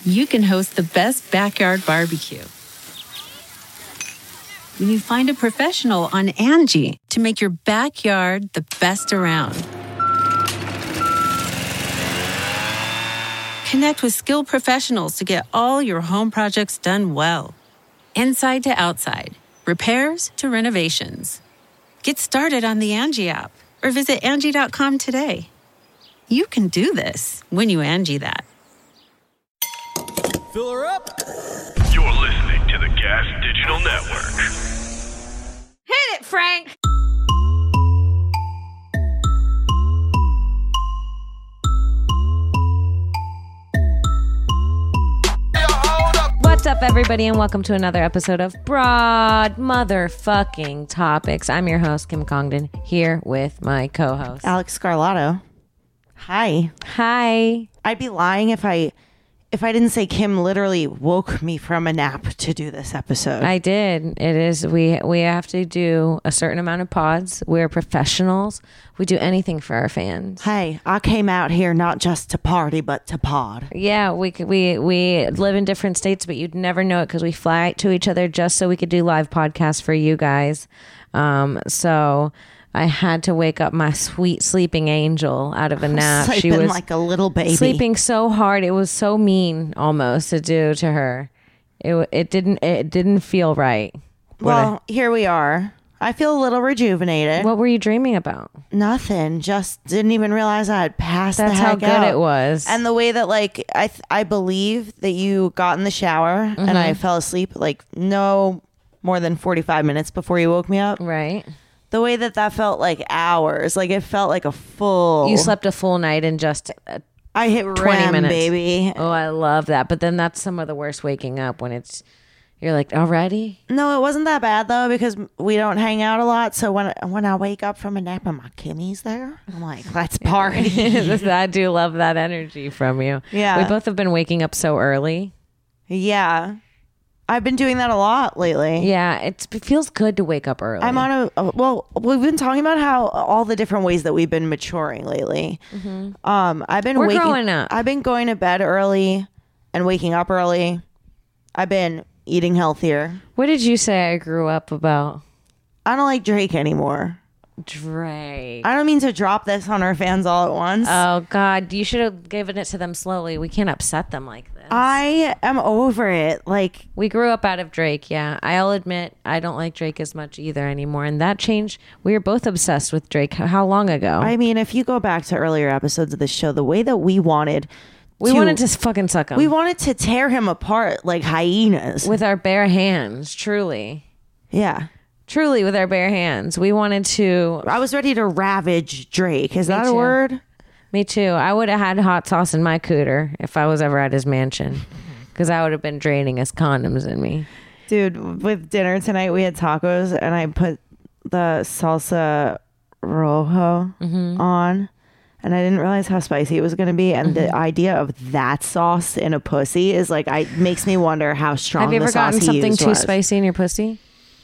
you can host the best backyard barbecue. When you find a professional on Angie to make your backyard the best around. Connect with skilled professionals to get all your home projects done well. Inside to outside, repairs to renovations. Get started on the Angie app or visit Angie.com today. You can do this when you Angie that. Fill her up. You're listening to the Gas Digital Network. Hit it, Frank! What's up, everybody, and welcome to another episode of Broad Motherfucking Topics. I'm your host, Kim Congdon, here with my co-host, Alex Scarlato. Hi. Hi. I'd be lying if I didn't say Kim literally woke me from a nap to do this episode. I did. It is. We have to do a certain amount of pods. We're professionals. We do anything for our fans. Hey, I came out here not just to party, but to pod. Yeah, we live in different states, but you'd never know it because we fly to each other just so we could do live podcasts for you guys. So I had to wake up my sweet sleeping angel out of a nap. She was like a little baby, sleeping so hard. It was so mean almost to do to her. It didn't feel right. Well, here we are. I feel a little rejuvenated. What were you dreaming about? Nothing. Just didn't even realize I had passed That's the heck how good out. it was. And the way that like I believe that you got in the shower and I fell asleep like no more than 45 minutes before you woke me up. Right. The way that felt like hours, like it felt like a full. You slept a full night in just I hit 20 REM, minutes, baby. Oh, I love that. But then that's some of the worst waking up when you're like, already? No, it wasn't that bad though because we don't hang out a lot. So when I wake up from a nap and my Kimmy's there, I'm like, let's party. I do love that energy from you. Yeah. We both have been waking up so early. Yeah. I've been doing that a lot lately. Yeah, it feels good to wake up early. I'm on we've been talking about how all the different ways that we've been maturing lately. We're growing up. I've been going to bed early and waking up early. I've been eating healthier. What did you say I grew up about? I don't like Drake anymore. Drake. I don't mean to drop this on our fans all at once. Oh, God. You should have given it to them slowly. We can't upset them like this. I am over it. Like, we grew up out of Drake, yeah. I'll admit I don't like Drake as much either anymore. And that changed. We were both obsessed with Drake. How long ago? I mean, if you go back to earlier episodes of the show, the way that we wanted to fucking suck him. We wanted to tear him apart like hyenas. With our bare hands, truly. Yeah. Truly, with our bare hands. We wanted to. I was ready to ravage Drake. Is that a word? Me too. I would have had hot sauce in my cooter if I was ever at his mansion. Because I would have been draining his condoms in me. Dude, with dinner tonight, we had tacos and I put the salsa rojo on. And I didn't realize how spicy it was going to be. And the idea of that sauce in a pussy is like, makes me wonder how strong the sauce he used was. Have you ever gotten something too spicy in your pussy?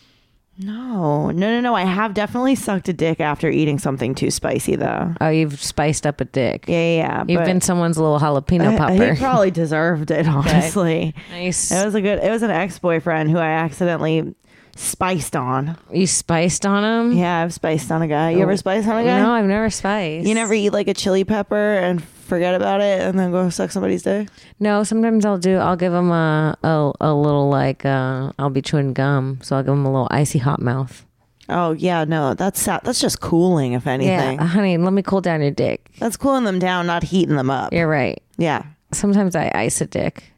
No. I have definitely sucked a dick after eating something too spicy, though. Oh, you've spiced up a dick. Yeah. You've been someone's little jalapeno popper. He probably deserved it, honestly. Nice. It was an ex-boyfriend who I accidentally spiced on. You spiced on him? Yeah, I've spiced on a guy. You ever spiced on a guy? No, I've never spiced. You never eat like a chili pepper and forget about it and then go suck somebody's dick? No, sometimes I'll give him a little like I'll be chewing gum, so I'll give him a little icy hot mouth. Oh yeah, no, that's just cooling, if anything. Yeah, honey, let me cool down your dick. That's cooling them down, not heating them up. You're right. Yeah. Sometimes I ice a dick.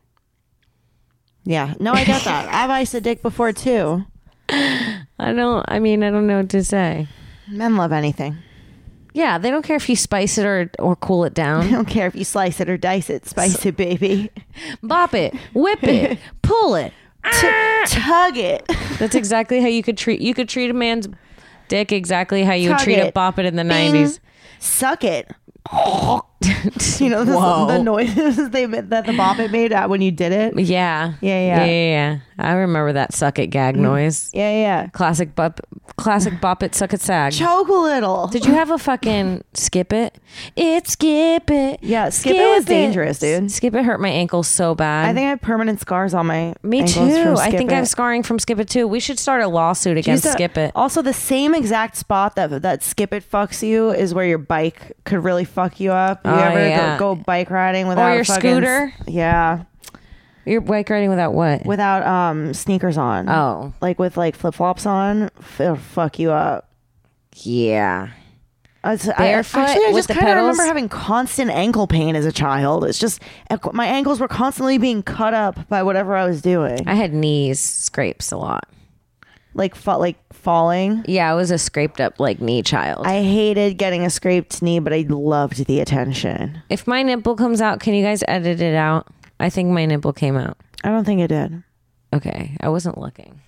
Yeah, no, I get that. I've iced a dick before too. I don't know what to say. Men love anything. Yeah, they don't care if you spice it or cool it down. They don't care if you slice it or dice it. Spice it, baby. Bop it, whip it, pull it, tug it. That's exactly how you could treat a man's dick exactly how you would treat it, bop it in the Bing. 90s. Suck it. You know the noises that the bop it made when you did it? Yeah. Yeah. I remember that suck it gag noise. Yeah. Classic bop it, suck it, sag. Choke a little. Did you have a fucking skip it? Skip it. Yeah, skip it was dangerous, dude. Skip it hurt my ankles so bad. I think I have permanent scars on my Me ankles too. from I Skip think It. I have scarring from skip it too. We should start a lawsuit against skip it. Also, the same exact spot that skip it fucks you is where your bike could really fuck you up. You ever go bike riding without your scooter? Yeah. You're bike riding without what? Without sneakers on. Oh. Like with like flip flops on, it'll fuck you up. Yeah. Barefoot Actually, I with just the kind of remember pedals? having constant ankle pain as a child. It's just my ankles were constantly being cut up by whatever I was doing. I had knees scrapes a lot. Like falling. Yeah, I was a scraped up like knee child. I hated getting a scraped knee, but I loved the attention. If my nipple comes out, can you guys edit it out? I think my nipple came out. I don't think it did. Okay, I wasn't looking.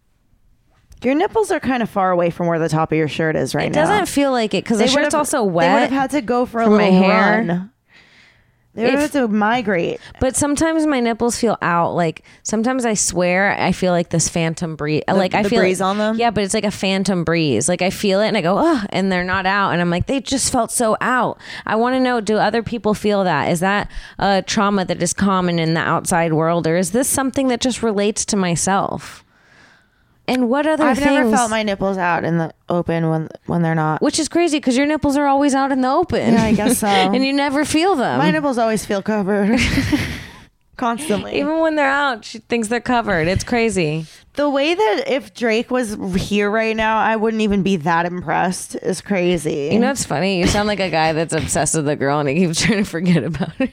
Your nipples are kind of far away from where the top of your shirt is right It now. doesn't feel like it because the shirt's also wet. They would have had to go for a from little my hair. run. They would have had to migrate. But sometimes my nipples feel out. Like sometimes I swear I feel like this phantom breeze. Like I the feel breeze on them? Yeah, but it's like a phantom breeze. Like I feel it and I go, oh, and they're not out. And I'm like, they just felt so out. I want to know, do other people feel that? Is that a trauma that is common in the outside world, or is this something that just relates to myself? And what other I've things? never felt my nipples out in the open when they're not. Which is crazy because your nipples are always out in the open. Yeah, I guess so. And you never feel them. My nipples always feel covered. Constantly. Even when they're out, she thinks they're covered. It's crazy. The way that if Drake was here right now, I wouldn't even be that impressed is crazy. You know what's funny? You sound like a guy that's obsessed with a girl and he keeps trying to forget about her.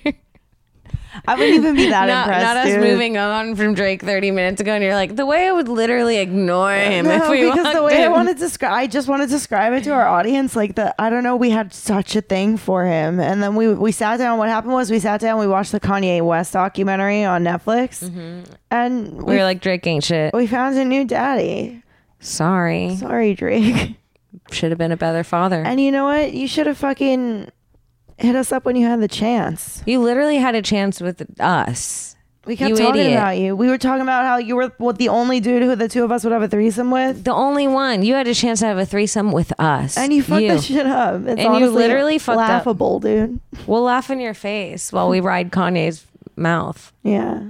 I wouldn't even be that impressed. Not us dude. moving on from Drake 30 minutes ago, and you're like, the way I would literally ignore him if we because the walked way in. I just want to describe it to our audience, like I don't know, we had such a thing for him, and then we sat down. What happened was we sat down, we watched the Kanye West documentary on Netflix, and we were like, Drake ain't shit. we found a new daddy. Sorry. Drake. Should have been a better father. And you know what? You should have fucking hit us up when you had the chance. You literally had a chance with us. We kept You talking idiot. about you. We were talking about how you were the only dude who the two of us would have a threesome with. The only one. You had a chance to have a threesome with us. And you fucked that shit up. It's And you honestly literally fucked up. laughable, dude. We'll laugh in your face while we ride Kanye's mouth. Yeah.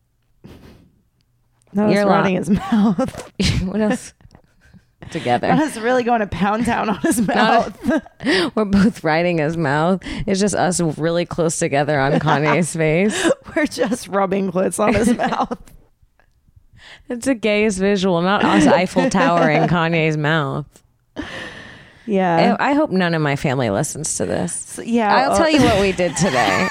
No, You're it's riding his mouth. What else? Together. Us really going to Pound Town on his mouth. We're both riding his mouth. It's just us really close together on Kanye's face. We're just rubbing clits on his mouth. It's the gayest visual, not us Eiffel Tower in Kanye's mouth. Yeah. I hope none of my family listens to this. So, yeah. I'll tell you what we did today.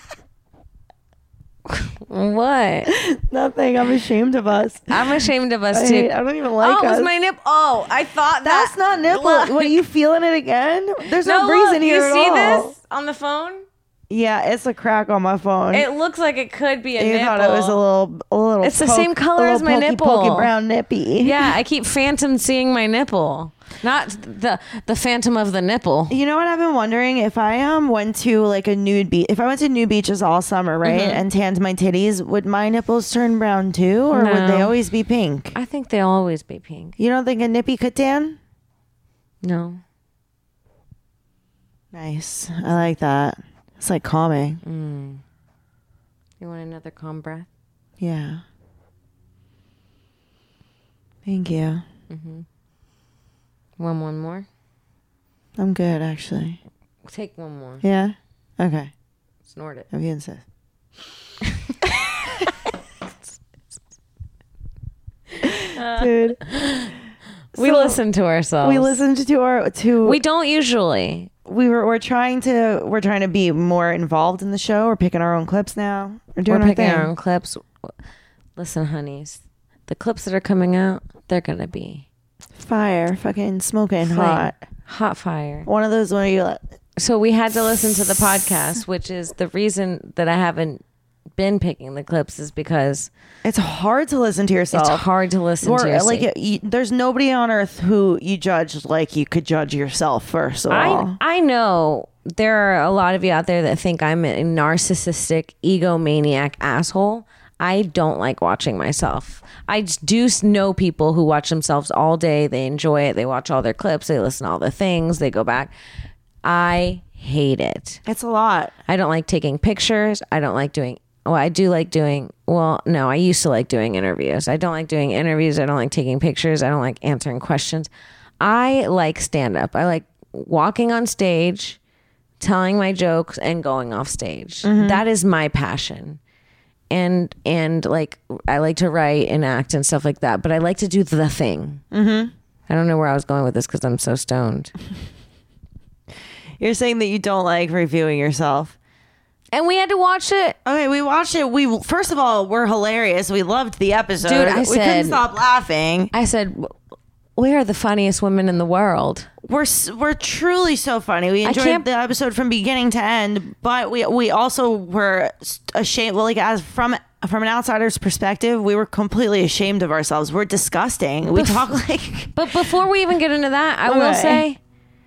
What? Nothing. I'm ashamed of us. I'm ashamed of us too. I don't even like Oh, it us. was my nipple. Oh, I thought That's not nipple. Look. What, are you feeling it again? There's no, No, breeze look, in here you at see all. this on the phone? Yeah, it's a crack on my phone. It looks like it could be a you nipple. thought it was a little. It's the same color a as my little nipple. Pokey brown nippy. Yeah, I keep phantom seeing my nipple, not the phantom of the nipple. You know what I've been wondering? If I went to like a nude beach, if I went to nude beaches all summer, right, and tanned my titties, would my nipples turn brown too, or would No. they always be pink? I think they'll always be pink. You don't think a nippy could tan? No. Nice. I like that. It's like calming. You want another calm breath? Yeah. Thank you. Want one more? I'm good, actually. Take one more. Yeah? Okay. Snort it. If you insist. Dude. We So, listen to ourselves. We listened to We don't usually. we're trying to be more involved in the show. We're picking our own clips now. We're doing We're our picking thing. our own clips. Listen, honeys, the clips that are coming out, they're gonna be Fire, fucking smoking flame. hot. Fire. One of those where you like, So we had to listen to the podcast, which is the reason that I haven't been picking the clips is because it's hard to listen to yourself. it's hard to listen Or, to yourself. like there's nobody on earth who you judge like you could judge yourself. First of all, I know there are a lot of you out there that think I'm a narcissistic, egomaniac asshole. I don't like watching myself. I just do know people who watch themselves all day. They enjoy it. They watch all their clips. They listen to all the things. They go back. I hate it. It's a lot. I don't like taking pictures. I don't like doing... Well, I do like doing... Well, no, I used to like doing interviews. I don't like doing interviews. I don't like taking pictures. I don't like answering questions. I like stand-up. I like walking on stage, telling my jokes, and going off stage. That is my passion. And like I like to write and act and stuff like that, but I like to do the thing. I don't know where I was going with this because I'm so stoned. You're saying that you don't like reviewing yourself. And we had to watch it. Okay, we watched it. We first of all, we're hilarious. We loved the episode. Dude, we couldn't stop laughing. I said, we are the funniest women in the world. We're truly so funny. We enjoyed the episode from beginning to end, but we also were ashamed. Well, like as from an outsider's perspective, we were completely ashamed of ourselves. We're disgusting. We talk like. But before we even get into that, I will say,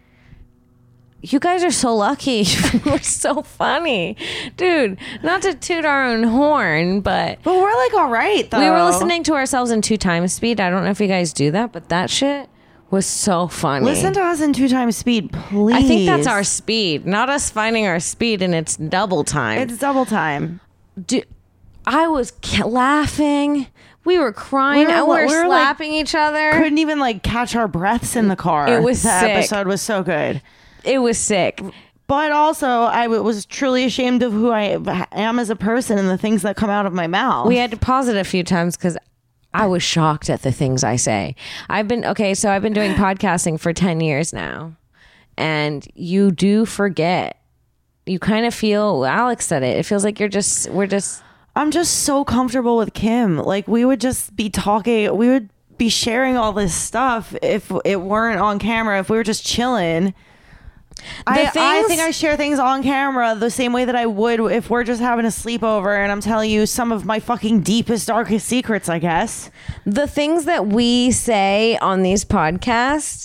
you guys are so lucky. We're so funny, dude. Not to toot our own horn, but we're like all right. Though we were listening to ourselves in 2 times speed. I don't know if you guys do that, but that shit was so funny. Listen to us in 2 times speed, please. I think that's our speed, not us finding our speed, and it's double time. It's double time. Dude, I was laughing. We were crying. We were slapping each other. Couldn't even like catch our breaths in the car. It was sick. The episode was so good. It was sick. But also, I was truly ashamed of who I am as a person and the things that come out of my mouth. We had to pause it a few times because I was shocked at the things I say. I've been doing podcasting for 10 years now. And you do forget. You kind of feel, Alex said it. It feels like I'm just so comfortable with Kim. Like we would just be talking. We would be sharing all this stuff if it weren't on camera, if we were just chilling. I think I share things on camera the same way that I would if we're just having a sleepover and I'm telling you some of my fucking deepest, darkest secrets, I guess. The things that we say on these podcasts,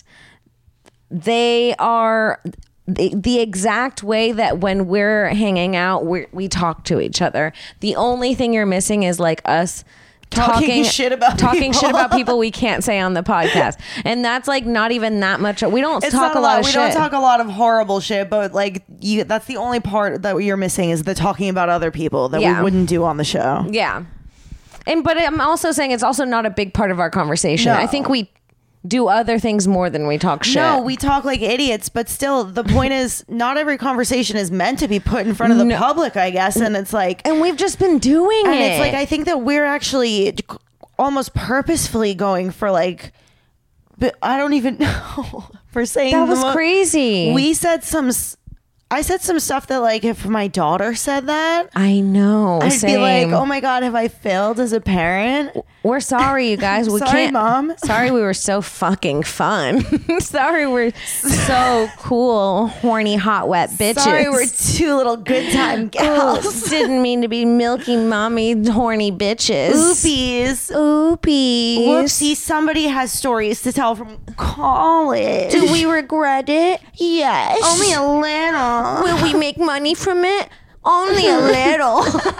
they are the exact way that when we're hanging out, we talk to each other. The only thing you're missing is like us talking shit about people we can't say on the podcast, and that's like not even that much. We don't talk a lot of shit. We don't talk a lot of horrible shit, but like that's the only part that you're missing is the talking about other people that we wouldn't do on the show. Yeah, but I'm also saying it's also not a big part of our conversation. No. I think we do other things more than we talk shit. No, we talk like idiots, but still the point is not every conversation is meant to be put in front of the public, I guess. And it's like, and we've just been doing it. And it's like, I think that we're actually almost purposefully going for like, but I don't even know for saying that was crazy. I said some stuff that like if my daughter said that, I know, I'd be like, oh my God, have I failed as a parent? We're sorry, you guys. We sorry, can't. Mom. Sorry, we were so fucking fun. Sorry, we're so cool, horny, hot, wet bitches. Sorry, we're 2 little good time gals. Didn't mean to be milky mommy, horny bitches. Oopies. Whoopsie. Somebody has stories to tell from college. Do we regret it? Yes. Only a little. Will we make money from it? Only a little.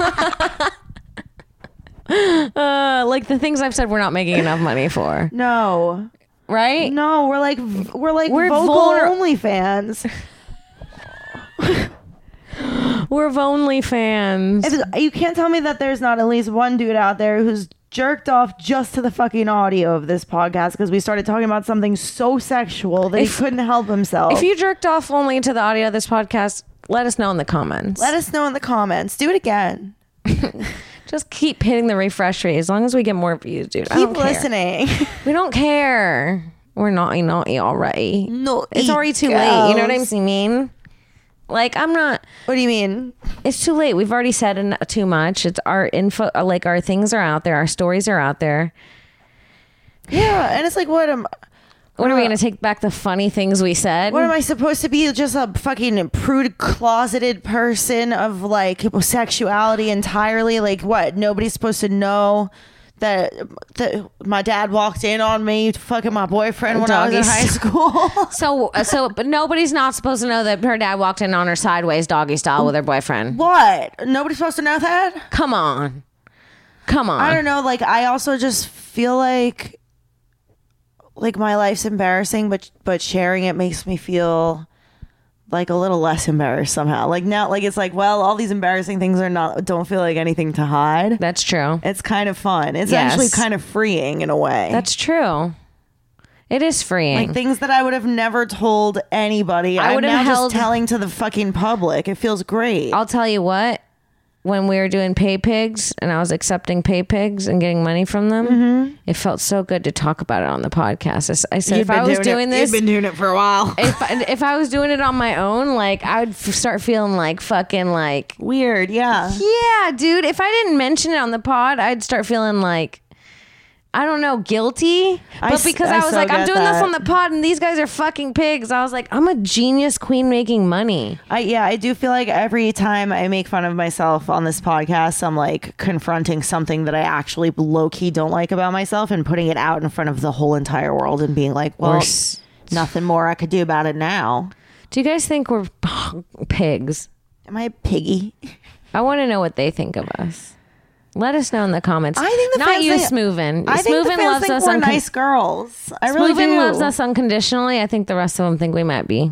Like the things I've said we're not making enough money for. No. Right? No, we're vocal OnlyFans. We're OnlyFans. You can't tell me that there's not at least one dude out there who's jerked off just to the fucking audio of this podcast because we started talking about something so sexual that he couldn't help himself. If you jerked off only to the audio of this podcast, let us know in the comments. Do it again. Just keep hitting the refresh rate as long as we get more views, dude. Keep listening. We don't care. We're naughty already. No, it's already too late. You know what I mean? Like, I'm not. What do you mean? It's too late. We've already said too much. It's our info. Like, our things are out there. Our stories are out there. Yeah, and it's like, what are we going to take back the funny things we said? What am I supposed to be? Just a fucking prude, closeted person of like sexuality entirely? Like what? Nobody's supposed to know that my dad walked in on me fucking my boyfriend when I was in high school. But nobody's not supposed to know that her dad walked in on her sideways doggy style with her boyfriend. What? Nobody's supposed to know that? Come on. Come on. I don't know. Like, I also just feel like my life's embarrassing, but sharing it makes me feel like a little less embarrassed somehow. Like now, like it's like, well, all these embarrassing things don't feel like anything to hide. That's true. It's kind of fun. It's Yes. actually kind of freeing in a way. That's true. It is freeing. like things that I would have never told anybody. I I'm would now have held- just telling to the fucking public. It feels great. I'll tell you what, when we were doing pay pigs and I was accepting pay pigs and getting money from them, it felt so good to talk about it on the podcast. I said, if I was doing this, you've been doing it for a while. if I was doing it on my own, like I would start feeling like fucking like, Weird, yeah. yeah, dude, if I didn't mention it on the pod, I'd start feeling like, I don't know, guilty. But because I was so like, I'm get doing this that. on the pod and these guys are fucking pigs, I was like, I'm a genius queen making money. I do feel like every time I make fun of myself on this podcast, I'm like confronting something that I actually low-key don't like about myself and putting it out in front of the whole entire world and being like, well, nothing more I could do about it now. Do you guys think we're pigs? Am I a piggy? I want to know what they think of us. Let us know in the comments. I think the not fans you, think- Smoovin. I think the Smoovin fans loves think us. we're nice girls. I really Smoovin do. loves us unconditionally. I think the rest of them think we might be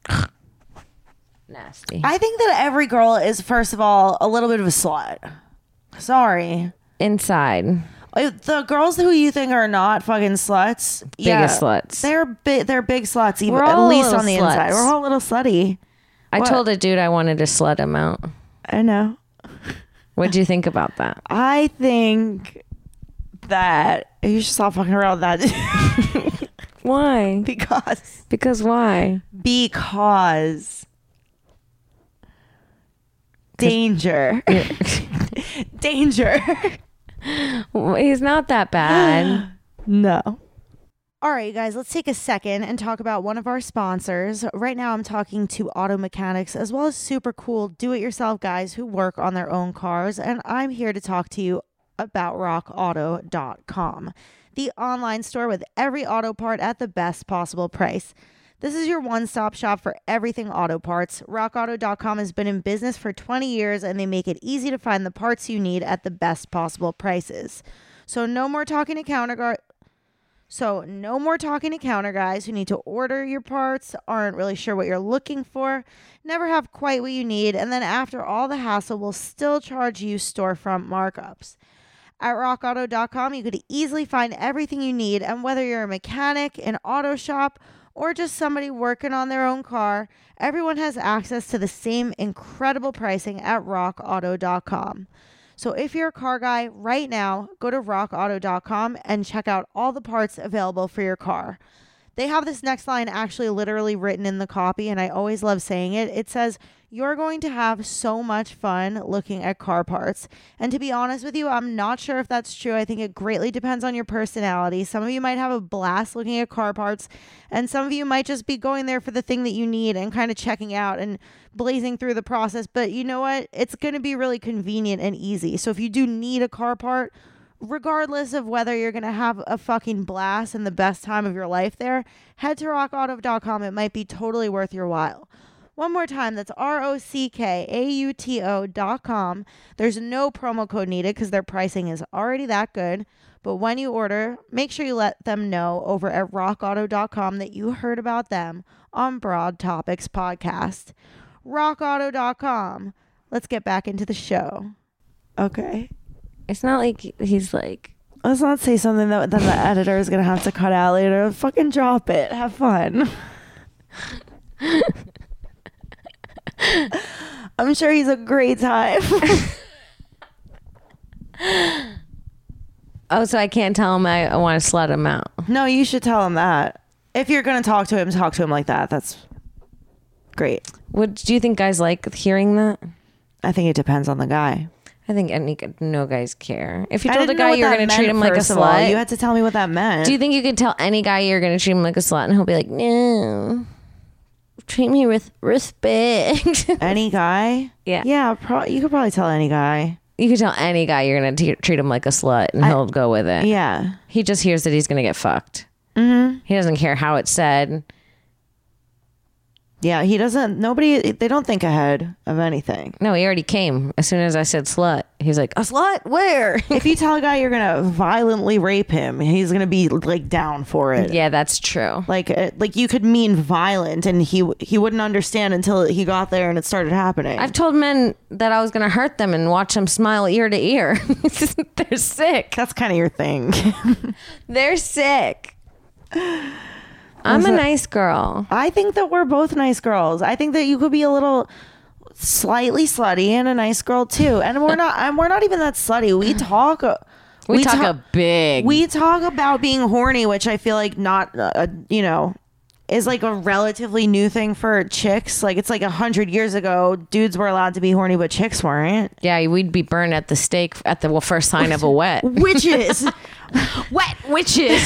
nasty. I think that every girl is, first of all, a little bit of a slut. Sorry. Inside, The girls who you think are not fucking sluts, biggest sluts. they're big sluts, even We're at all least little on the sluts. inside. We're all a little slutty. I What? told a dude I wanted to slut him out. I know. What'd you think about that? I think that you should stop fucking around with that. Why? because Why? danger. Danger. He's not that bad. No. All right, guys, let's take a second and talk about one of our sponsors. Right now, I'm talking to auto mechanics as well as super cool do-it-yourself guys who work on their own cars. And I'm here to talk to you about rockauto.com, the online store with every auto part at the best possible price. This is your one-stop shop for everything auto parts. RockAuto.com has been in business for 20 years, and they make it easy to find the parts you need at the best possible prices. So no more talking to counter guys who need to order your parts, aren't really sure what you're looking for, never have quite what you need, and then after all the hassle will still charge you storefront markups. At RockAuto.com, you could easily find everything you need, and whether you're a mechanic, an auto shop, or just somebody working on their own car, everyone has access to the same incredible pricing at RockAuto.com. So if you're a car guy right now, go to rockauto.com and check out all the parts available for your car. They have this next line actually literally written in the copy, and I always love saying it. It says, "You're going to have so much fun looking at car parts." And to be honest with you, I'm not sure if that's true. I think it greatly depends on your personality. Some of you might have a blast looking at car parts, and some of you might just be going there for the thing that you need and kind of checking out and blazing through the process. But you know what? It's going to be really convenient and easy. So if you do need a car part, regardless of whether you're going to have a fucking blast and the best time of your life there, head to rockauto.com. It might be totally worth your while. One more time, that's rockauto.com. There's no promo code needed because their pricing is already that good. But when you order, make sure you let them know over at rockauto.com that you heard about them on Broad Topics Podcast. rockauto.com. Let's get back into the show. Okay. It's not like he's like, Let's not say something that then the editor is going to have to cut out later. Fucking drop it. Have fun. I'm sure he's a great time. oh, so I can't tell him I want to slut him out. No, you should tell him that. If you're going to talk to him like that. That's great. Do you think guys like hearing that? I think it depends on the guy. I think no guys care. If you I told a didn't know guy what you're that going to meant, treat him like a first of all. slut, You had to tell me what that meant. do you think you could tell any guy you're going to treat him like a slut and he'll be like, no, treat me with respect? Any guy? Yeah. Yeah, you could probably tell any guy. You could tell any guy you're going to treat him like a slut and he'll go with it. Yeah. He just hears that he's going to get fucked. Mm-hmm. He doesn't care how it's said. Yeah, he doesn't. They don't think ahead of anything. No, he already came. As soon as I said slut, he's like, a slut? Where? If you tell a guy you're gonna violently rape him, he's gonna be like down for it. Yeah, that's true. Like you could mean violent, and he wouldn't understand until he got there and it started happening. I've told men that I was going to hurt them and watch them smile ear to ear. They're sick. That's kind of your thing. They're sick. I'm a nice girl. I think that we're both nice girls. I think that you could be a little slightly slutty and a nice girl too. And we're not even that slutty. We talk a big. We talk about being horny, which I feel like not is like a relatively new thing for chicks. Like it's like 100 years ago, dudes were allowed to be horny, but chicks weren't. Yeah, we'd be burned at the stake at the first sign of a wet. Witches. Wet witches.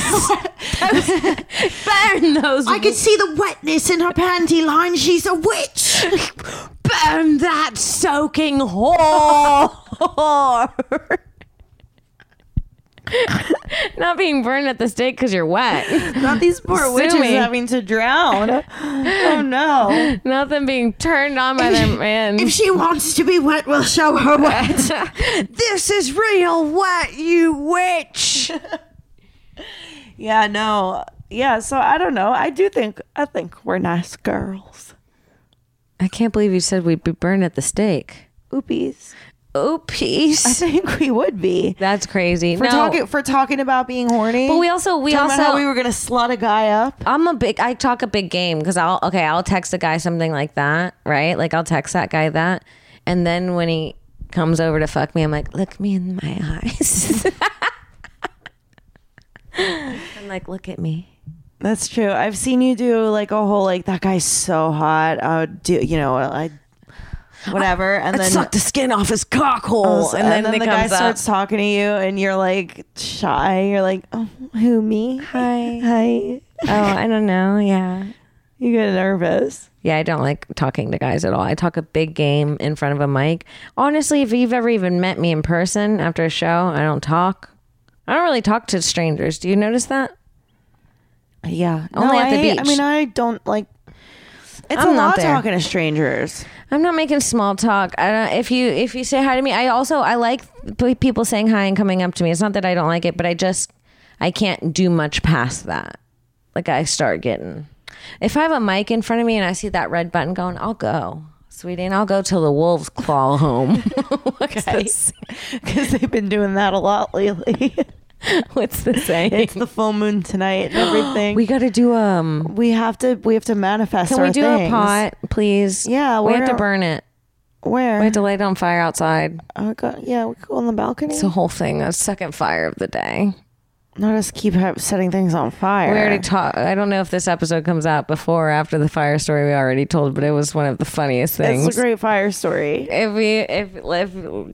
Burn those. I could see the wetness in her panty line. She's a witch. Burn that soaking whore. Not being burned at the stake because you're wet. Not these poor witches having to drown. Oh no. Not them being turned on by their man. If she wants to be wet, we'll show her wet. This is real wet, you witch. Yeah, no. Yeah, so I don't know. I think we're nice girls. I can't believe you said we'd be burned at the stake. Oopies. Oopies. I think we would be. That's crazy. For talking about being horny. But we also about how we were gonna slut a guy up. I talk a big game because I'll text a guy something like that, right? Like I'll text that guy that, and then when he comes over to fuck me, I'm like, look me in my eyes. I'm like, look at me. That's true. I've seen you do like a whole like that guy's so hot. I would do whatever, and then suck the skin off his cock hole, and then the guy starts talking to you, and you're like shy. You're like, oh, who, me? Hi. Oh, I don't know. Yeah, you get nervous. Yeah, I don't like talking to guys at all. I talk a big game in front of a mic. Honestly, if you've ever even met me in person after a show, I don't talk. I don't really talk to strangers. Do you notice that? Yeah, only at the beach. I mean, I don't like. It's I'm a not lot there. talking to strangers. I'm not making small talk. I don't. If you say hi to me, I like people saying hi and coming up to me. It's not that I don't like it, but I can't do much past that. Like I start getting. If I have a mic in front of me and I see that red button going, I'll go, sweetie, and I'll go till the wolves claw home. Because they've been doing that a lot lately. What's the saying? It's the full moon tonight and everything. We got to do We have to manifest. Can our we do things. a pot, please? Yeah, we have to burn it. Where? We have to light it on fire outside. Yeah, we could go on the balcony. It's a whole thing. A second fire of the day. Not us keep setting things on fire. We already talked. I don't know if this episode comes out before or after the fire story we already told, but it was one of the funniest things. It's a great fire story. That was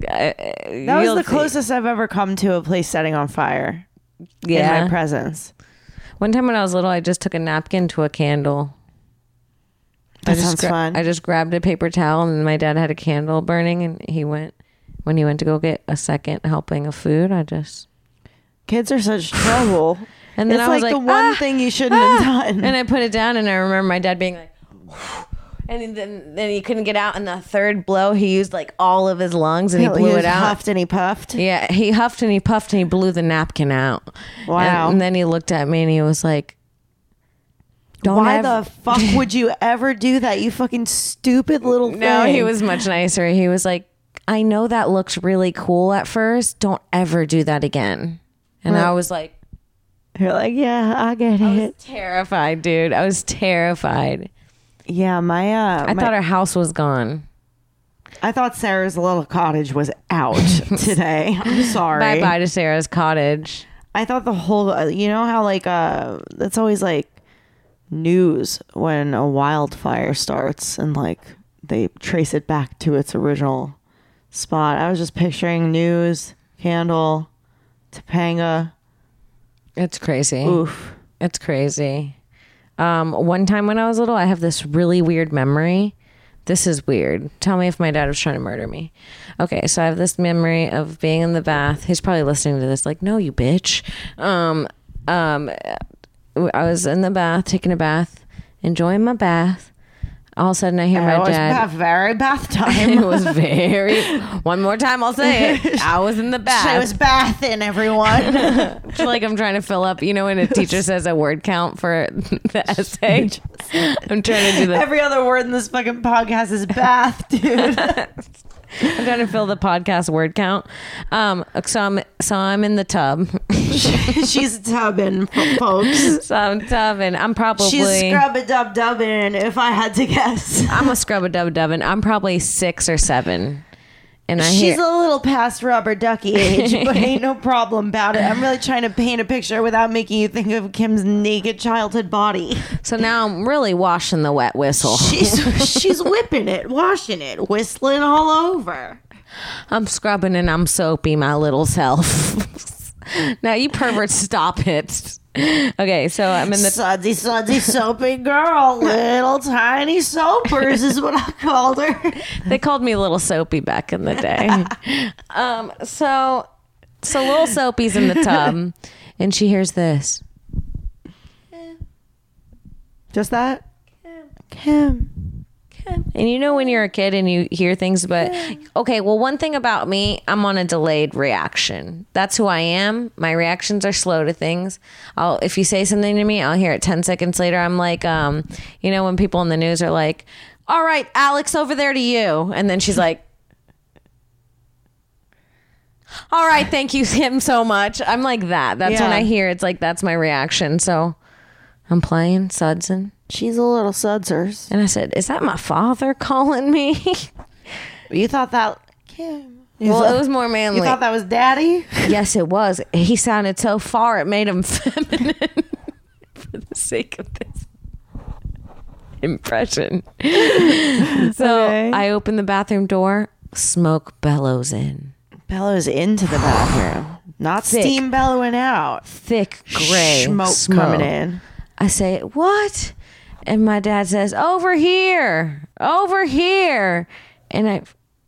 the closest I've ever come to a place setting on fire. Yeah. In my presence. One time when I was little, I just took a napkin to a candle. That sounds fun. I just grabbed a paper towel, and my dad had a candle burning, and when he went to go get a second helping of food, Kids are such trouble. And then it's I was like the one thing you shouldn't have done. And I put it down, and I remember my dad being like, and then he couldn't get out. And the third blow, he used like all of his lungs, and he blew it out. He huffed and he puffed. Yeah, he huffed and he puffed, and he blew the napkin out. Wow. And then he looked at me, and he was like, Why the fuck would you ever do that, you fucking stupid little thing? No, he was much nicer. He was like, I know that looks really cool at first. Don't ever do that again. And I was like, you're like, yeah, I get it. I was terrified, dude. I was terrified. Yeah, I thought our house was gone. I thought Sarah's little cottage was out today. I'm sorry. Bye to Sarah's cottage. I thought the whole, you know how like, that's always like news when a wildfire starts and like they trace it back to its original spot. I was just picturing news, candle, Topanga. It's crazy. Oof. It's crazy. One time when I was little, I have this really weird memory. This is weird. Tell me if my dad was trying to murder me. Okay, so I have this memory of being in the bath. He's probably listening to this like, no, you bitch. I was in the bath, taking a bath, enjoying my bath. All of a sudden I hear my It was dad. very bath time. It was very. One more time, I'll say it. I was in the bath. She was bathing, everyone. I feel like I'm trying to fill up. You know when a teacher says a word count for the essay? I'm trying to do the. Every other word in this fucking podcast is bath, dude. I'm trying to fill the podcast word count. So I'm in the tub. She's tubbing, folks. So I'm tubbing. I'm probably. She's scrub-a-dub-dubbing, if I had to guess. I'm a scrub-a-dub-dubbing. I'm probably 6 or 7. And I She's hear, a little past rubber ducky age, but ain't no problem about it. I'm really trying to paint a picture without making you think of Kim's naked childhood body. so now I'm really washing the wet whistle. She's whipping it, washing it, whistling all over. I'm scrubbing and I'm soapy my little self. Now you perverts, stop it. Okay, so I'm in the Sudsy soapy girl, little tiny soapers is what I called her. They called me Little Soapy back in the day. So Little Soapy's in the tub, and she hears this. Just that? Kim. And you know when you're a kid and you hear things, but okay, well, one thing about me, I'm on a delayed reaction. That's who I am. My reactions are slow to things. If you say something to me, I'll hear it 10 seconds later. I'm like, you know, when people in the news are like, all right, Alex, over there to you. And then she's like, all right, thank you him so much. I'm like that. That's when Yeah. I hear it's like, that's my reaction. So I'm playing Sudson. She's a little sudsers. And I said, is that my father calling me? You thought that... Kim. Well, it was more manly. You thought that was daddy? Yes, it was. He sounded so far, it made him feminine for the sake of this impression. So Okay. I open the bathroom door, smoke bellows in. Bellows into the bathroom. Not Thick. steam bellowing out. Thick gray Smoke coming in. I say, what? And my dad says, over here. And I...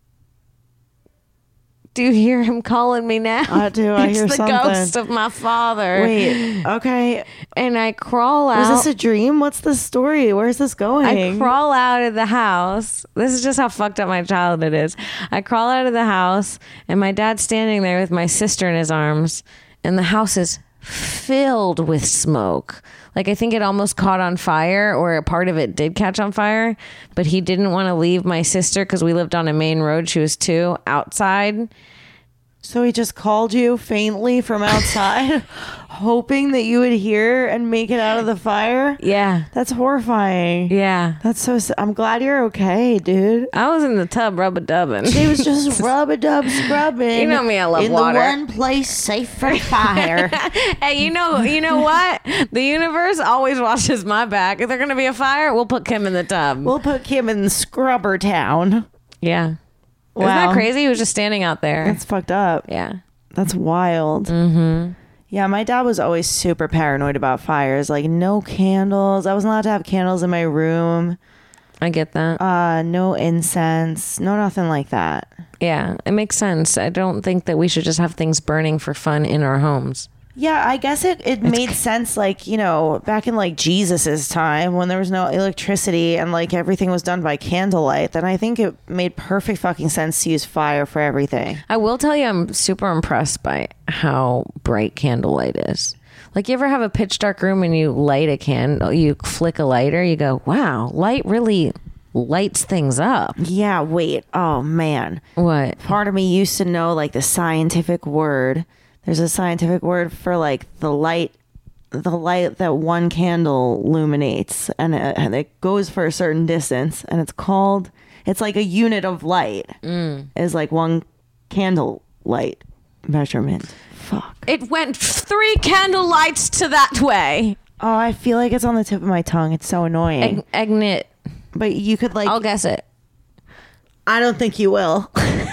Do you hear him calling me now? I do. I It's hear the something. ghost of my father. Wait, okay. And I crawl out. Was this a dream? What's the story? Where's this going? I crawl out of the house. This is just how fucked up my childhood is. I crawl out of the house, and my dad's standing there with my sister in his arms, and the house is filled with smoke. Like, I think it almost caught on fire, or a part of it did catch on fire, but he didn't want to leave my sister because we lived on a main road. She was 2 outside. So he just called you faintly from outside, hoping that you would hear and make it out of the fire? Yeah. That's horrifying. Yeah. That's so... I'm glad you're okay, dude. I was in the tub rub-a-dubbing. He was just rub-a-dub scrubbing. You know me, I love in water. the one place safe from fire. Hey, you know what? The universe always watches my back. If there's going to be a fire, we'll put Kim in the tub. We'll put Kim in Scrubber Town. Yeah. Isn't Wow. that crazy? He was just standing out there. That's fucked up. Yeah. That's wild. Mm-hmm. Yeah, my dad was always super paranoid about fires. Like, no candles. I wasn't allowed to have candles in my room. I get that. No incense. No nothing like that. Yeah. It makes sense. I don't think that we should just have things burning for fun in our homes. Yeah, I guess it made sense, like, you know, back in like Jesus's time when there was no electricity and like everything was done by candlelight. Then I think it made perfect fucking sense to use fire for everything. I will tell you, I'm super impressed by how bright candlelight is. Like, you ever have a pitch dark room and you light a candle, you flick a lighter, you go, wow, light really lights things up. Yeah, wait. Oh, man. What? Part of me used to know like the scientific word. There's a scientific word for like the light that one candle illuminates, and it goes for a certain distance, and it's like a unit of light is like one candle light measurement. Fuck. It went 3 candle lights to that way. Oh, I feel like it's on the tip of my tongue. It's so annoying. Ignit. But you could like. I'll guess it. I don't think you will.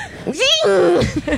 Zing!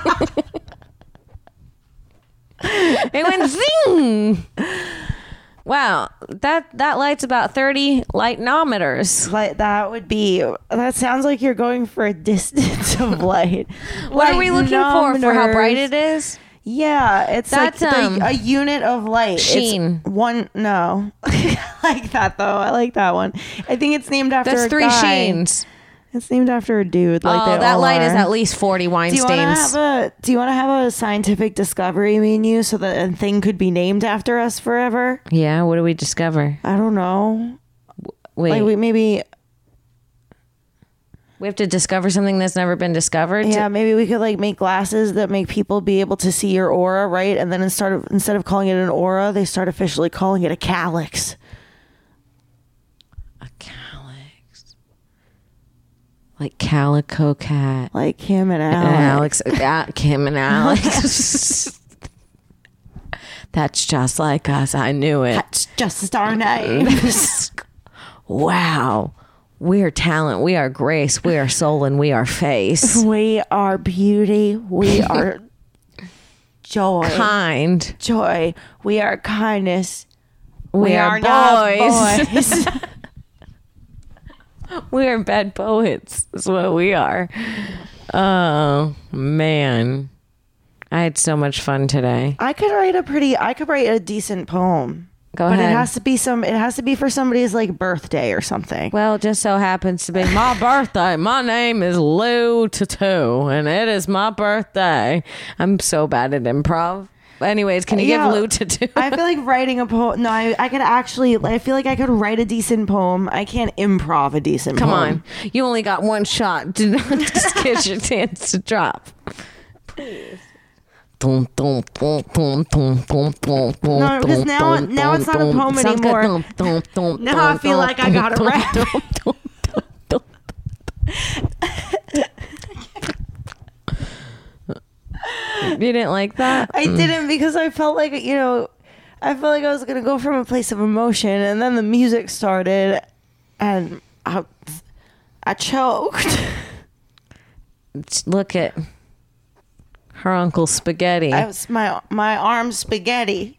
It went zing. Wow, that light's about 30 lightnometers. Like that sounds like you're going for a distance of light. What are we looking for how bright it is? Yeah, it's That's, like a unit of light. Sheen. It's one. No, I like that though. I like that one. I think it's named after That's a 3 guy. Sheens. It's named after a dude. Like Oh, they that all light is are. at least 40 Weinsteins. Do you want to have a scientific discovery, me and you, so that a thing could be named after us forever? Yeah, what do we discover? I don't know. Wait, Like we have to discover something that's never been discovered? Yeah, maybe we could like make glasses that make people be able to see your aura, right? And then instead of calling it an aura, they start officially calling it a calyx. A calyx. Like Calico Cat. Like Kim and Alex. Kim and Alex. That's just like us. I knew it. That's just our name. Wow. We are talent. We are grace. We are soul and we are face. We are beauty. We are joy. Kind. Joy. We are kindness. We are not boys. boys. We are bad poets. That's what we are. Oh, man. I had so much fun today. I could write a decent poem. Go But ahead. it has to be for somebody's like birthday or something. Well, it just so happens to be my birthday. My name is Lou Tattoo, and it is my birthday. I'm so bad at improv. Anyways, can you give Lou Tattoo? I feel like writing a poem. No, I could actually. I feel like I could write a decent poem. I can't improv a decent Come poem. on. You only got one shot. Do not just get your chance to drop. Please. No, because now it's not a poem anymore. Now I feel like I gotta rap. You didn't like that? I didn't because I felt like I was gonna go from a place of emotion, and then the music started, and I choked. Look at her Uncle Spaghetti. I was my arm spaghetti.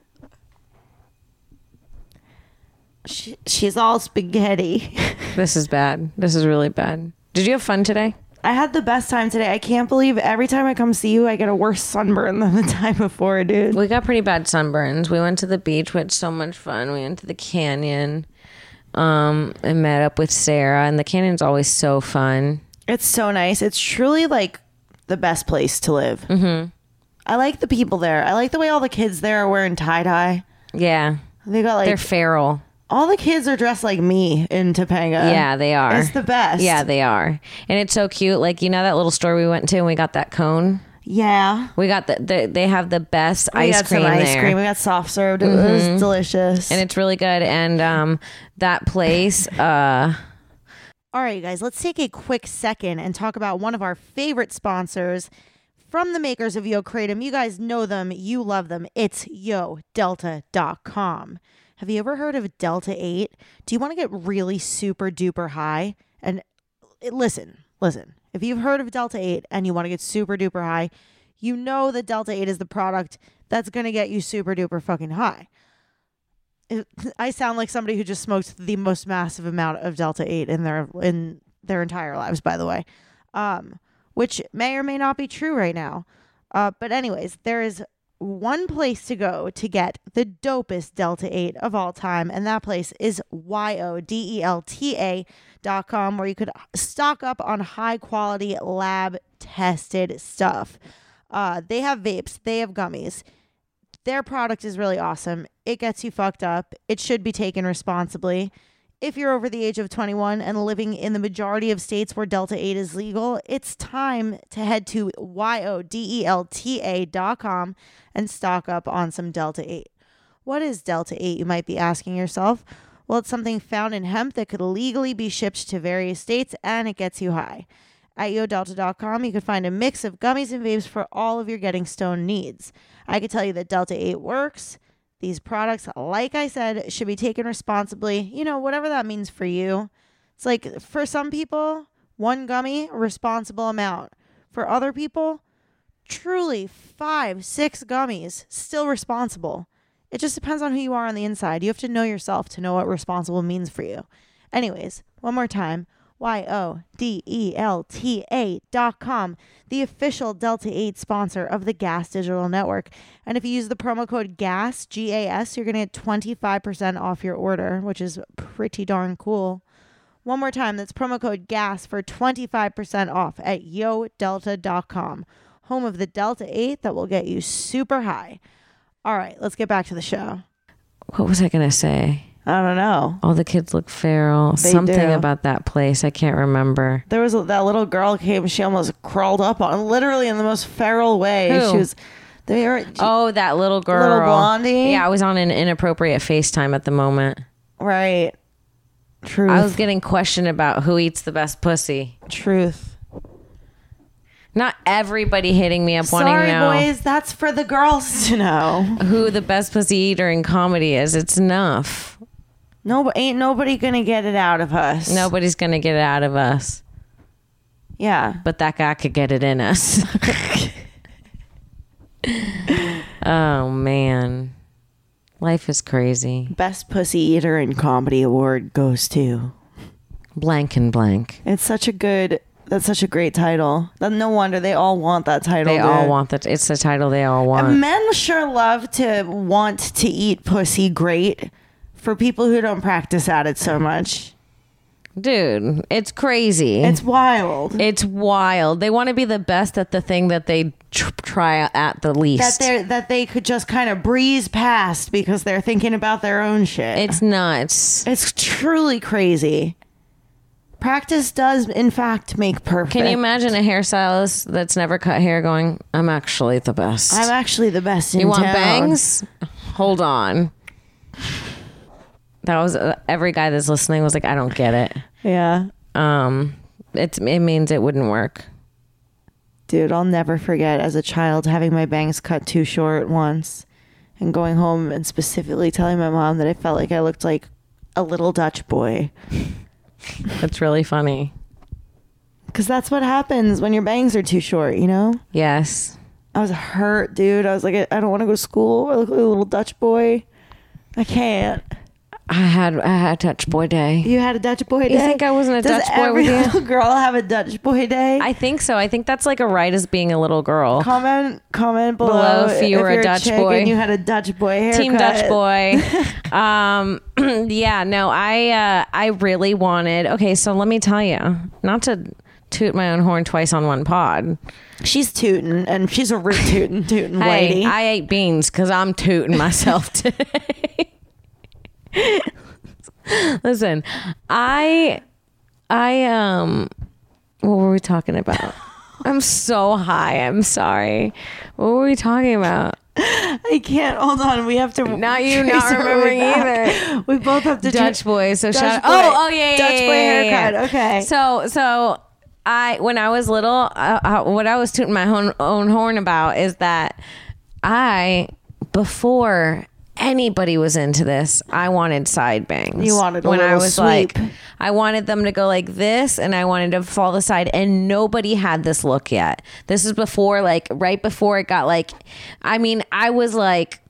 She's all spaghetti. This is bad. This is really bad. Did you have fun today? I had the best time today. I can't believe every time I come see you, I get a worse sunburn than the time before, dude. We got pretty bad sunburns. We went to the beach, which was so much fun. We went to the canyon and met up with Sarah. And the canyon's always so fun. It's so nice. It's truly like the best place to live. Mm-hmm. I like the people there. I like the way all the kids there are wearing tie-dye. Yeah. They got like... They're feral. All the kids are dressed like me in Topanga. Yeah, they are. It's the best. Yeah, they are. And it's so cute. Like, you know that little store we went to and we got that cone? Yeah. We got they have the best We ice got cream some ice there. cream. We got soft served. It was delicious. And it's really good. And that place... All right, you guys, let's take a quick second and talk about one of our favorite sponsors from the makers of Yo Kratom. You guys know them. You love them. It's YoDelta.com. Have you ever heard of Delta 8? Do you want to get really super duper high? And listen. If you've heard of Delta 8 and you want to get super duper high, you know that Delta 8 is the product that's going to get you super duper fucking high. I sound like somebody who just smoked the most massive amount of Delta 8 in their entire lives, by the way, which may or may not be true right now. But anyways, there is one place to go to get the dopest Delta 8 of all time, and that place is YoDelta.com, where you could stock up on high quality lab tested stuff. They have vapes, they have gummies. Their product is really awesome. It gets you fucked up. It should be taken responsibly. If you're over the age of 21 and living in the majority of states where Delta 8 is legal, it's time to head to YoDelta.com and stock up on some Delta 8. What is Delta 8, you might be asking yourself? Well, it's something found in hemp that could legally be shipped to various states, and it gets you high. At YoDelta.com, you can find a mix of gummies and vapes for all of your getting stoned needs. I can tell you that Delta 8 works. These products, like I said, should be taken responsibly. You know, whatever that means for you. It's like, for some people, one gummy, a responsible amount. For other people, truly 5, 6 gummies, still responsible. It just depends on who you are on the inside. You have to know yourself to know what responsible means for you. Anyways, one more time. YODELTA.com, the official Delta 8 sponsor of the Gas Digital Network. And if you use the promo code GAS, GAS, you're going to get 25% off your order, which is pretty darn cool. One more time, that's promo code GAS for 25% off at YoDelta.com, home of the Delta 8 that will get you super high. All right, let's get back to the show. What was I going to say? I don't know. All the kids look feral. They Something do. about that place. I can't remember. There was that little girl came. She almost crawled up on, literally in the most feral way. Who? She was. They were. Oh, that little girl. Little blondie? Yeah, I was on an inappropriate FaceTime at the moment. Right. Truth. I was getting questioned about who eats the best pussy. Truth. Not everybody hitting me up wanting Sorry, to know boys. That's for the girls to know. who the best pussy eater in comedy is. It's enough. No, ain't nobody gonna get it out of us. Nobody's going to get it out of us. Yeah. But that guy could get it in us. Oh, man. Life is crazy. Best pussy eater in comedy award goes to. Blank and blank. It's such a good. That's such a great title. No wonder they all want that title. They all want that. It's the title they all want. And men sure love to want to eat pussy great for people who don't practice at it so much. Dude, it's crazy. It's wild. It's wild. They want to be the best at the thing that they try at the least. That they could just kind of breeze past because they're thinking about their own shit. It's nuts. It's truly crazy. Practice does, in fact, make perfect. Can you imagine a hairstylist that's never cut hair going, I'm actually the best. I'm actually the best in You want town. bangs? Hold on. That was every guy that's listening was like, I don't get it. Yeah. It means it wouldn't work. Dude, I'll never forget as a child having my bangs cut too short once and going home and specifically telling my mom that I felt like I looked like a little Dutch boy. That's really funny. Because that's what happens when your bangs are too short, you know? Yes. I was hurt, dude. I was like, I don't want to go to school. I look like a little Dutch boy. I can't. I had Dutch boy day. You had a Dutch boy day? You think I wasn't a Does Dutch boy with every you? little girl have a Dutch boy day? I think so. I think that's like a right as being a little girl. Comment below if you were a you're Dutch chick boy. and you had a Dutch boy haircut. Team Dutch boy. Yeah, no, I really wanted. Okay, so let me tell you, not to toot my own horn twice on one pod. She's tooting, and she's a root tooting Hey, lady. I ate beans because I'm tooting myself today. Listen, I what were we talking about? I'm so high. I'm sorry. What were we talking about? I can't. Hold on. We have to. Not you, trace not our way remembering back. either. We both have to. Dutch boy. So Dutch shout. boy. Oh yeah, Dutch yeah, boy yeah, yeah. haircut. Okay. So when I was little, what I was tooting my own horn about is that before anybody was into this, I wanted side bangs. You wanted a when little I was sweep. like, I wanted them to go like this, and I wanted to fall the side, and nobody had this look yet. This is before, like, right before it got like, I mean, I was like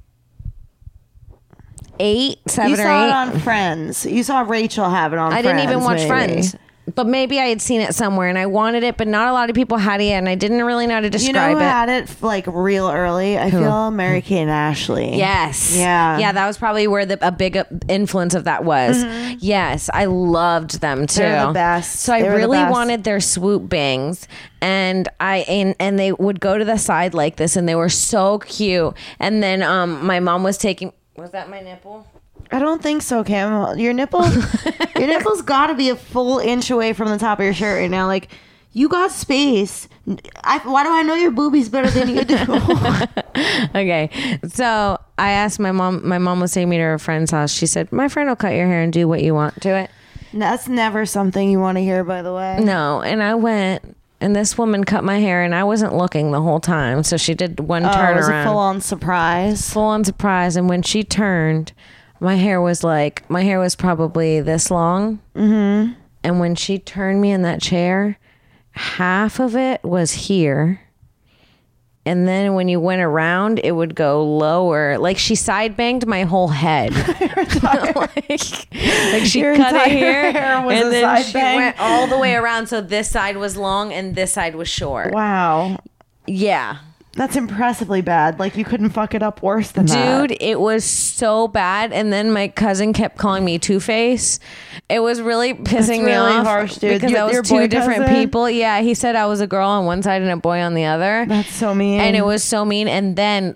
8, 7 You or 8. saw it on Friends. You saw Rachel have it on. I didn't even watch maybe. Friends. But maybe I had seen it somewhere and I wanted it, but not a lot of people had it yet, and I didn't really know how to describe You know who it. had it like real early? I feel Mary Kate and Ashley. Yes. Yeah. Yeah, that was probably where a big influence of that was. Yes, I loved them too. They're the best. So I They were the really best. wanted their swoop bangs, and and they would go to the side like this, and they were so cute. And then my mom was taking. Was that my nipple? I don't think so, Kim. Your nipples got to be a full inch away from the top of your shirt right now. Like, you got space. Why do I know your boobies better than you do? Okay, so I asked my mom. My mom was taking me to her friend's house. She said, "My friend will cut your hair and do what you want to it." That's never something you want to hear, by the way. No, and I went, and this woman cut my hair, and I wasn't looking the whole time. So she did one turnaround. It was a full-on surprise. Full on surprise. And when she turned, my hair was probably this long. Mm-hmm. And when she turned me in that chair, half of it was here And then when you went around, it would go lower. Like she side banged my whole head. like she Your cut it entire here hair was and a then side she bang? went all the way around. So this side was long and this side was short. Wow. Yeah. That's impressively bad. Like you couldn't fuck it up worse than that. Dude, it was so bad. And then my cousin kept calling me Two-Face. It was really pissing me really off. harsh, dude. Because I Your was boy two different cousin? people. Yeah, he said I was a girl on one side and a boy on the other. That's so mean. And it was so mean. And then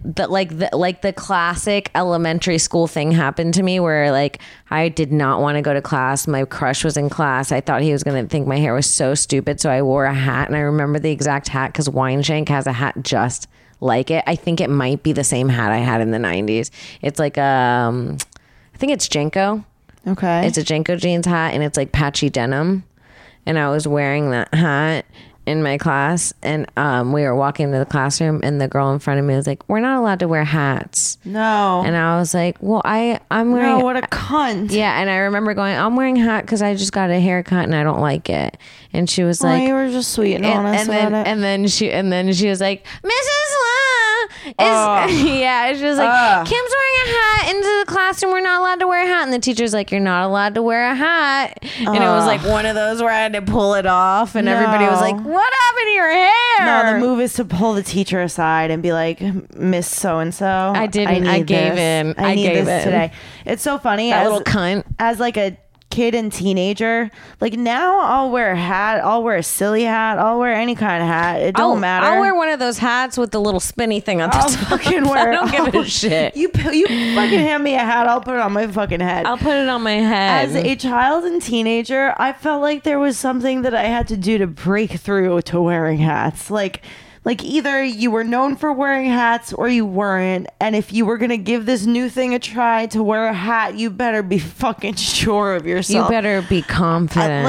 the classic elementary school thing happened to me where like I did not want to go to class. My crush was in class. I thought he was going to think my hair was so stupid. So I wore a hat, and I remember the exact hat because Wineshank has a hat just like it. I think it might be the same hat I had in the 90s. It's like I think it's Jenko. Okay. It's a Jenko jeans hat, and it's like patchy denim. And I was wearing that hat in my class, and we were walking to the classroom, and the girl in front of me was like, "We're not allowed to wear hats." No. And I was like, "Well, I'm wearing." No, what a cunt. Yeah, and I remember going, "I'm wearing a hat because I just got a haircut and I don't like it." And she was Well, like, you were just sweet and honest about it. and then she was like, "Mrs. La is yeah." She was like, "Kim's wearing a hat into the classroom. We're not allowed to wear a hat." And the teacher's like, "You're not allowed to wear a hat." And it was like one of those where I had to pull it off, and everybody was like, "What happened to your hair?" No, the move is to pull the teacher aside and be like, Miss So-and-so. I didn't. I gave in. I need gave this in. today. It's so funny. That little cunt. As like a kid and teenager, like now I'll wear a hat. I'll wear a silly hat. I'll wear any kind of hat. It don't matter. I'll wear one of those hats with the little spinny thing on the I'll top. fucking wear I don't give a shit. You fucking hand me a hat. I'll put it on my fucking head. I'll put it on my head. As a child and teenager, I felt like there was something that I had to do to break through to wearing hats. Like either you were known for wearing hats or you weren't. And if you were going to give this new thing a try to wear a hat, you better be fucking sure of yourself. You better be confident.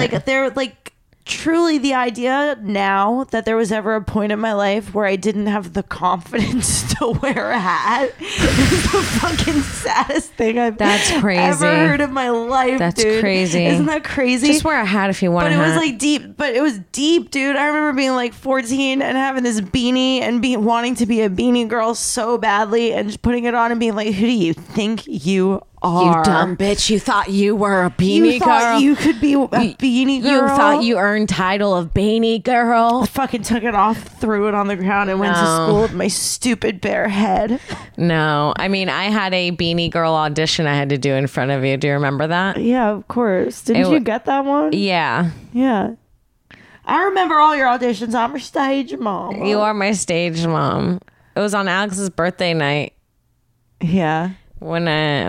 Truly the idea now that there was ever a point in my life where I didn't have the confidence to wear a hat is the fucking saddest thing I've crazy. ever heard in my life. That's dude. crazy. Isn't that crazy? Just wear a hat if you want But a it hat. was like deep. But it was deep, dude. I remember being like 14 and having this beanie and wanting to be a beanie girl so badly and just putting it on and being like, "Who do you think you are? You dumb bitch. You thought you were a You beanie thought girl. you could be a beanie girl. You thought you earned title of beanie girl. I fucking took it off, threw it on the ground, and went to No. school with my stupid bare head. No. I mean, I had a beanie girl audition I had to do in front of you. Do you remember that? Yeah, of course. Didn't you get that one? Yeah. Yeah. I remember all your auditions. I'm your stage mom. You are my stage mom. It was on Alex's birthday night. Yeah. When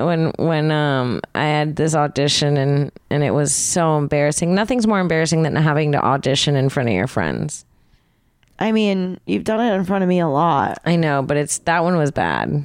I had this audition and it was so embarrassing. Nothing's more embarrassing than having to audition in front of your friends. I mean, you've done it in front of me a lot. I know, but that one was bad.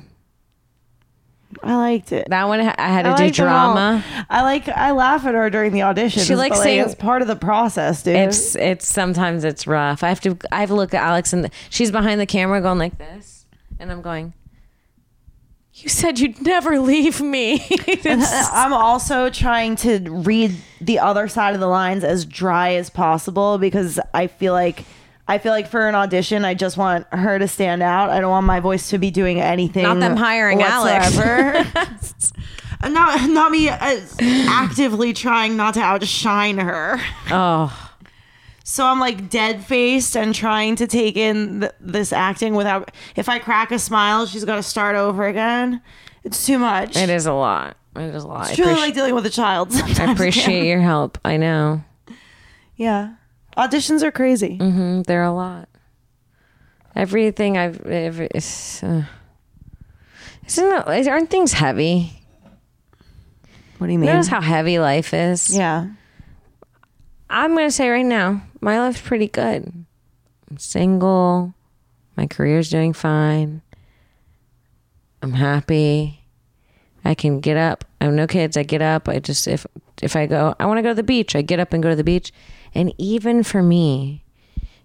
I liked it. That one I had to do liked them all. drama. I laugh at her during the auditions. She likes but, saying- it's part of the process, dude. It's sometimes it's rough. I have to look at Alex and she's behind the camera going like this, and I'm going, "You said you'd never leave me." I'm also trying to read the other side of the lines as dry as possible because I feel like for an audition, I just want her to stand out. I don't want my voice to be doing anything. Not them hiring whatsoever. not me actively trying not to outshine her. Oh, So I'm like dead faced and trying to take in this acting without. If I crack a smile, she's got to start over again. It's too much. it is a lot. It is a lot. It's really like dealing with a child. Sometimes. I appreciate your help. I know. Yeah. Auditions are crazy. They're a lot. Everything I've ever. Aren't things heavy? What do you mean? Notice how heavy life is. Yeah. I'm gonna say right now, my life's pretty good. I'm single. My career's doing fine. I'm happy. I can get up. I have no kids. I get up. I just if I go, I want to go to the beach. I get up and go to the beach. And even for me,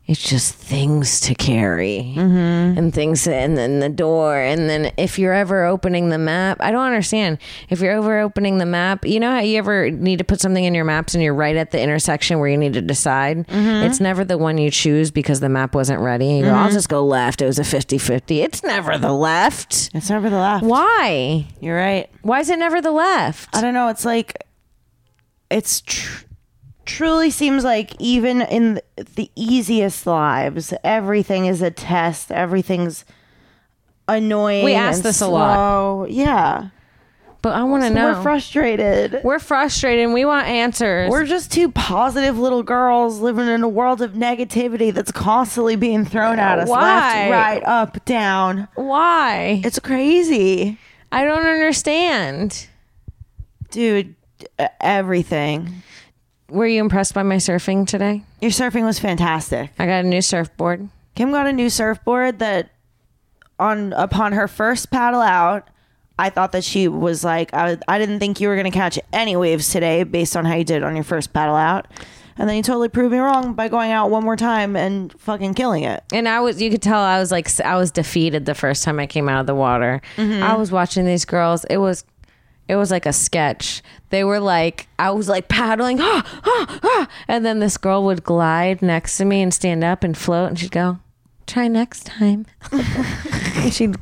It's just things to carry and things, and then the door. And then if you're ever opening the map, I don't understand. If you're ever opening the map, you know how you ever need to put something in your maps and you're right at the intersection where you need to decide? It's never the one you choose because the map wasn't ready. You go, I'll just go left. It was a 50-50. It's never the left. It's never the left. Why? You're right. Why is it never the left? I don't know. It's like, it's truly seems like even in the easiest lives, everything is a test. Everything's annoying. We ask this a lot. Yeah. But I want to know. We're frustrated. We're frustrated and we want answers. We're just two positive little girls living in a world of negativity that's constantly being thrown at us. Why? Left, right, up, down. Why? It's crazy. I don't understand. Dude, everything. Were you impressed by my surfing today? Your surfing was fantastic. I got a new surfboard. Kim got a new surfboard that upon her first paddle out, I thought that she was like, I didn't think you were going to catch any waves today based on how you did on your first paddle out. And then you totally proved me wrong by going out one more time and fucking killing it. And you could tell I was defeated the first time I came out of the water. I was watching these girls. It was like a sketch. They were like, I was like paddling, and then this girl would glide next to me and stand up and float, and she'd go, try next time. She'd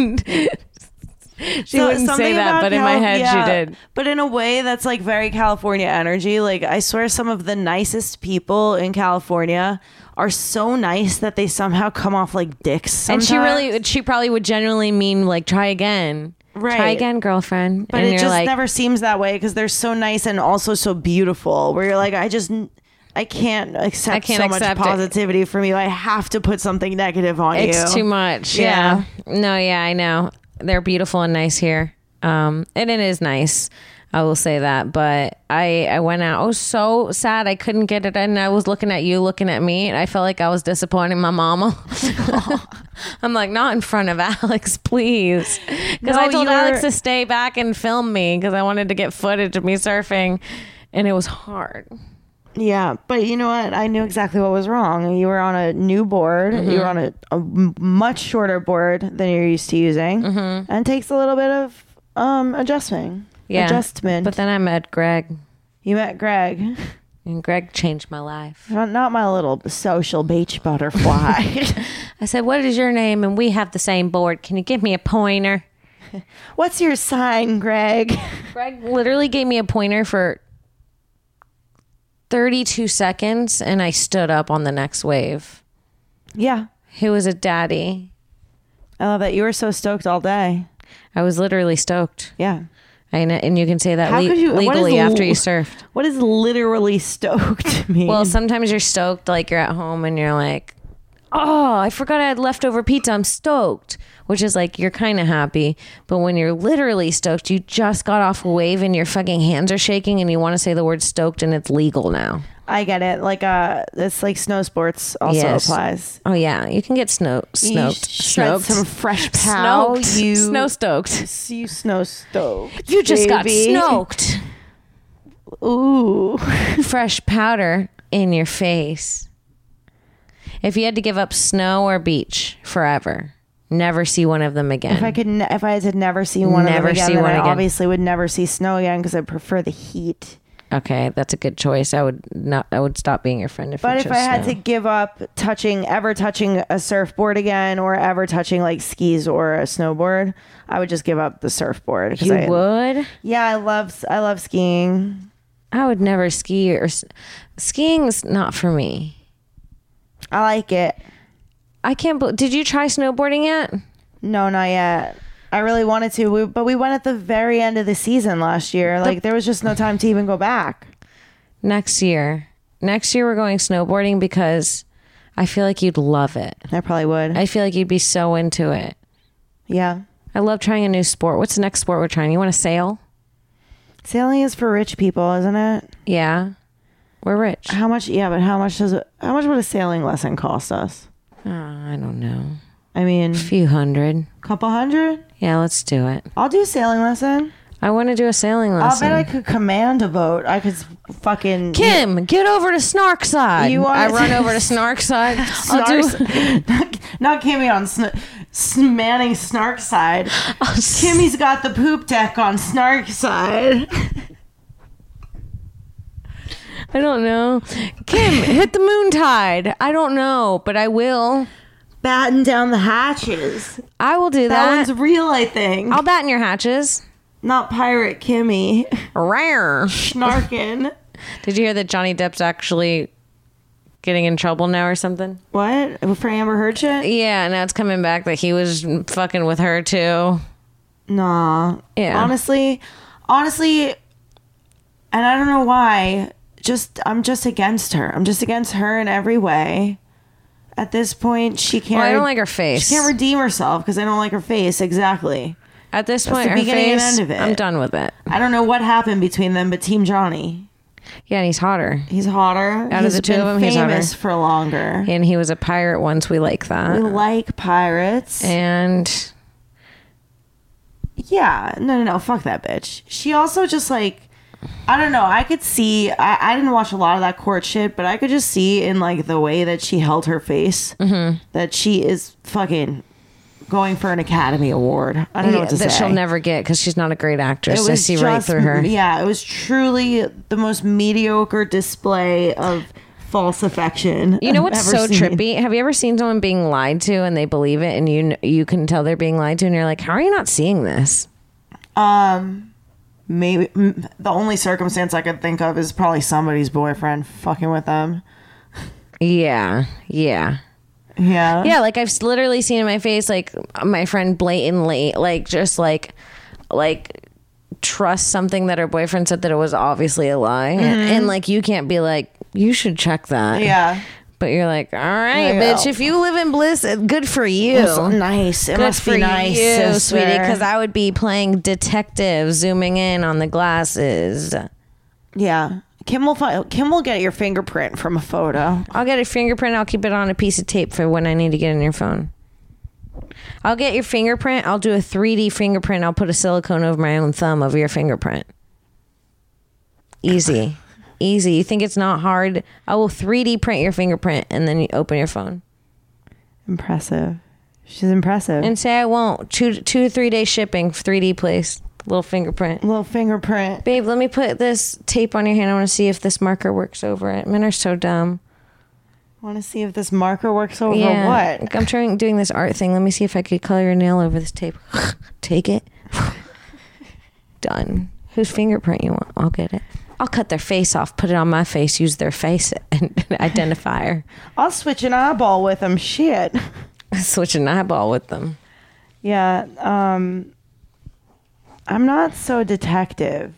She wouldn't say that, but in my head she did. But in a way that's like very California energy. Like, I swear some of the nicest people in California are so nice that they somehow come off like dicks sometimes. And she probably would genuinely mean like, try again. Right. Try again, girlfriend. But and it just like, never seems that way because they're so nice and also so beautiful, where you're like, I can't accept so much positivity from you. I have to put something negative on you. It's too much. Yeah. No, yeah, I know. They're beautiful and nice here. And it is nice. I will say that. But I went out. I was so sad I couldn't get it in. I was looking at you, looking at me, and I felt like I was disappointing my mama. I'm like, not in front of Alex, please. Because I told Alex to stay back and film me because I wanted to get footage of me surfing. And it was hard. Yeah, but you know what? I knew exactly what was wrong. You were on a new board. You were on a much shorter board than you're used to using. And it takes a little bit of adjustment. But then I met Greg. You met Greg. And Greg changed my life. Not my little social beach butterfly. I said, what is your name? And we have the same board. Can you give me a pointer? What's your sign, Greg? Greg literally gave me a pointer for 32 seconds and I stood up on the next wave. Yeah. He was a daddy. I love that. You were so stoked all day. I was literally stoked. Yeah. And you can say that legally after you surfed. What does literally stoked mean? Well, sometimes you're stoked, like you're at home and you're like, oh, I forgot I had leftover pizza. I'm stoked. Which is like, you're kind of happy. But when you're literally stoked, you just got off a wave and your fucking hands are shaking and you want to say the word stoked and it's legal now. I get it. Like, it's like snow sports also applies. Oh, yeah. You can get snoked. Some fresh pow. Snow stoked. You snow stoked. You just got snoked. Ooh. Fresh powder in your face. If you had to give up snow or beach forever, never see one of them again. If I had to never see one of them again, then I obviously would never see snow again because I prefer the heat. Okay, that's a good choice. I would stop being your friend if you chose But if I had snow. to give up ever touching a surfboard again or ever touching like skis or a snowboard, I would just give up the surfboard. You would? Yeah, I love skiing. I would never ski skiing's not for me. I like it. I can't did you try snowboarding yet? No, not yet. I really wanted to, but we went at the very end of the season last year. Like, there was just no time to even go back. Next year we're going snowboarding because I feel like you'd love it. I probably would. I feel like you'd be so into it. Yeah. I love trying a new sport. What's the next sport we're trying? You want to sail? Sailing is for rich people, isn't it? Yeah. We're rich. How much? Yeah, but how much would a sailing lesson cost us? I don't know. I mean, a few hundred. Couple hundred? Yeah, let's do it. I'll do a sailing lesson. I want to do a sailing I'll lesson. bet I could command a boat. I could fucking... Kim, get over to Snarkside. I run over to Snarkside. Not Kimmy on Manning Snarkside. Kimmy's got the poop deck on Snarkside. I don't know. Kim, hit the moon tide. I don't know, but I will. Batten down the hatches. I will do That that. one's real, I think. I'll batten your hatches. Not Pirate Kimmy. Rare. Snarkin'. Did you hear that Johnny Depp's actually getting in trouble now or something? What? For Amber Heard shit? Yeah, now it's coming back that he was fucking with her too. Nah. Yeah. Honestly, and I don't know why, I'm just against her. I'm just against her in every way. At this point, she can't... Well, I don't like her face. She can't redeem herself because I don't like her face. Exactly. At this That's point, the her beginning and face, end of it. I'm done with it. I don't know what happened between them, but Team Johnny. Yeah, and he's hotter. He's hotter. Out of the two of them, he's hotter. Famous for longer. And he was a pirate once. We like We that. like pirates. And Yeah. No. Fuck that bitch. She also just like... I don't know. I could see... I didn't watch a lot of that court shit, but I could just see in like the way that she held her face that she is fucking going for an Academy Award. I don't know what to that say. she'll never get because she's not a great actress. I see right through her. Yeah, it was truly the most mediocre display of false affection. You know what's I've so ever seen. trippy? Have you ever seen someone being lied to and they believe it, and you can tell they're being lied to, and you're like, how are you not seeing this? Maybe the only circumstance I could think of is probably somebody's boyfriend fucking with them. Yeah. Yeah. Yeah, like I've literally seen in my face, like my friend blatantly, like just like trust something that her boyfriend said that it was obviously a lie, and like you can't be like, you should check that. Yeah. But you're like, all right, Yeah. bitch, if you live in bliss, good for you. That's nice. It Good must for be nice, you, sister. sweetie, because I would be playing detective, zooming in on the glasses. Yeah. Kim will get your fingerprint from a photo. I'll get a fingerprint. I'll keep it on a piece of tape for when I need to get in your phone. I'll get your fingerprint. I'll do a 3D fingerprint. I'll put a silicone over my own thumb over your fingerprint. Easy. Easy. You think it's not hard? I will 3D print your fingerprint and then you open your phone. Impressive. She's impressive. And say I won't. 2 to 3 day shipping, 3D place. Little fingerprint. Little fingerprint. Babe, let me put this tape on your hand. I want to see if this marker works over it. Men are so dumb. Want to see if this marker works over Yeah. what? I'm doing this art thing. Let me see if I could color your nail over this tape. Take it. Done. Whose fingerprint you want? I'll get it. I'll cut their face off, put it on my face, use their face identifier. I'll switch an eyeball with them. Shit. Switch an eyeball with them. Yeah. I'm not so detective.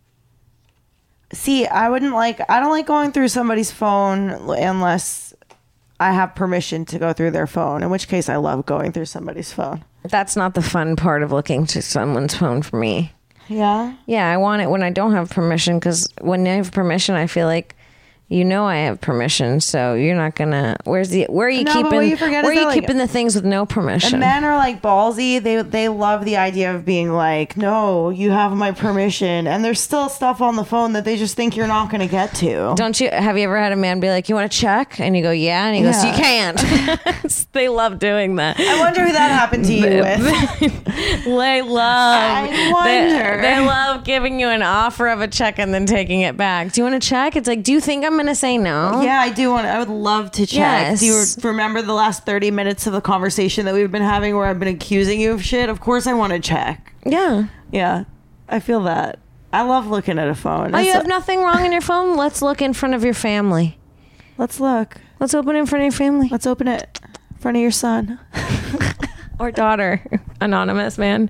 See, I don't like going through somebody's phone unless I have permission to go through their phone, in which case I love going through somebody's phone. That's not the fun part of looking to someone's phone for me. Yeah? Yeah, I want it when I don't have permission, because when I have permission, I feel like I have permission, so you're not gonna. Where are you No, keeping? but what you forget is where are you that, like, keeping the things with no permission? And men are like ballsy. They love the idea of being like, no, you have my permission. And there's still stuff on the phone that they just think you're not going to get to. Have you ever had a man be like, you want to check? And you go, yeah. And he goes, Yeah. you can't. They love doing that. I wonder who that happened to you with. They love. I wonder. They love giving you an offer of a check and then taking it back. Do you want to check? It's like, do you think I'm going to say no? Yeah, I do want. I would love to check. Yes. Do you remember the last 30 minutes of the conversation that we've been having where I've been accusing you of shit? Of course, I want to check. Yeah. Yeah, I feel that. I love looking at a phone. Oh, you have nothing wrong in your phone? Let's look in front of your family. Let's look. Let's open it in front of your family. Let's open it in front of your son or daughter. Anonymous man.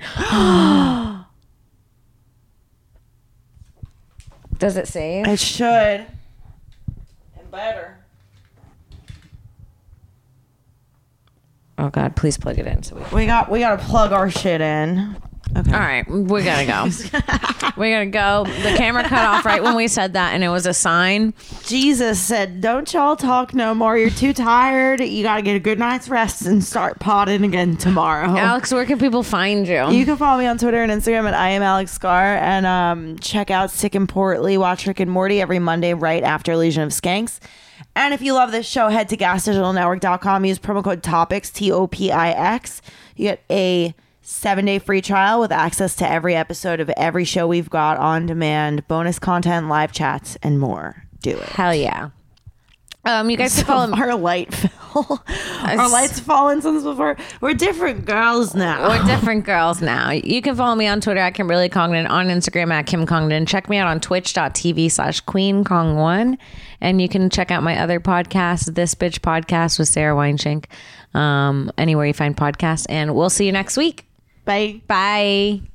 Does it save? It should. And better. Oh God, please plug it in. So We got to plug our shit in. Okay. All right, we gotta go. We gotta go. The camera cut off right when we said that, and it was a sign. Jesus said, don't y'all talk no more. You're too tired. You got to get a good night's rest and start potting again tomorrow. Alex, where can people find you? You can follow me on Twitter and Instagram at I am Alex Scar, and check out Sick and Portly. Watch Rick and Morty every Monday right after Legion of Skanks. And if you love this show, head to gasdigitalnetwork.com. Use promo code TOPIX, TOPIX. You get a 7-day free trial with access to every episode of every show we've got on demand, bonus content, live chats, and more. Do it. Hell yeah. You guys can follow our light fell. Our light's fallen since before. We're different girls now. We're different girls now. You can follow me on Twitter at Kimberly Congdon, on Instagram at Kim Congdon. Check me out on twitch.tv/QueenKong1. And you can check out my other podcast, This Bitch Podcast with Sarah Weinshank, anywhere you find podcasts. And we'll see you next week. Bye. Bye.